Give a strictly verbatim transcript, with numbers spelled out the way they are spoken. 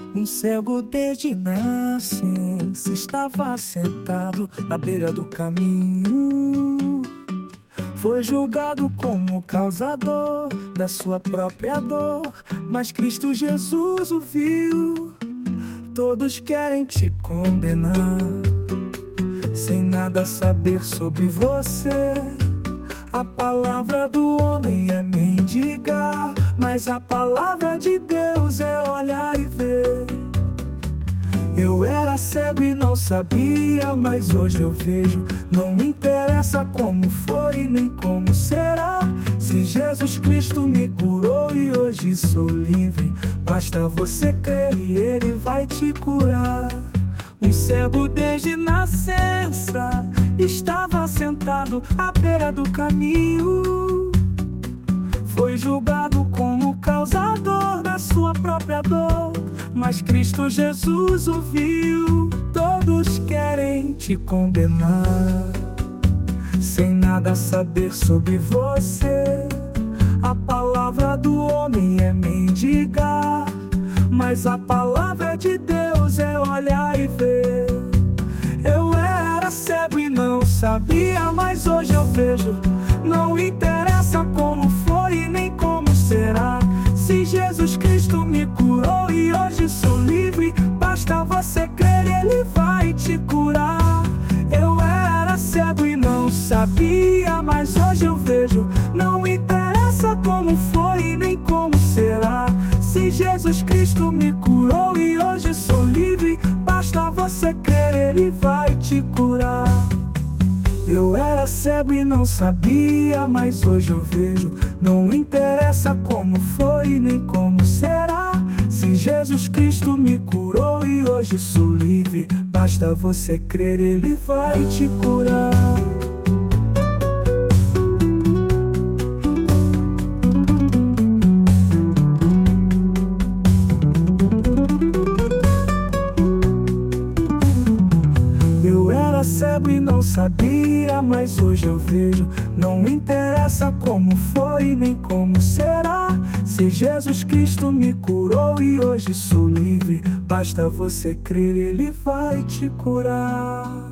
Um cego desde nascença estava sentado na beira do caminho. Foi julgado como causador da sua própria dor, mas Cristo Jesus o viu. Todos querem te condenar, sem nada saber sobre você. A palavra do homem é mendigar, mas a palavra de Deus é olhar e ver. Eu era cego e não sabia, mas hoje eu vejo. Não me interessa como foi nem como será. Se Jesus Cristo me curou e hoje sou livre, basta você crer e Ele vai te curar. Um cego desde nascença estava sentado à beira do caminho. Foi julgado como causador da sua própria dor, mas Cristo Jesus o viu. Todos querem te condenar, sem nada saber sobre você. A palavra do homem é mendigar, mas a palavra de Deus é olhar e ver. Eu era cego e não sabia, mas hoje eu vejo. Não interessa como foi nem como será. Se Jesus Cristo me curou e hoje sou livre, basta você crer e Ele vai te curar. Eu era cego e não sabia, mas hoje eu vejo. Não interessa como foi nem como será. Se Jesus Cristo me curou e hoje sou livre, basta você crer, Ele vai te curar. Eu era cego e não sabia, mas hoje eu vejo. Não interessa como foi nem como será. Se Jesus Cristo me curou e hoje sou livre, basta você crer, Ele vai te curar. Eu era cego e não sabia, mas hoje eu vejo. Não interessa como foi nem como será. Se Jesus Cristo me curou e hoje sou livre, basta você crer, Ele vai te curar.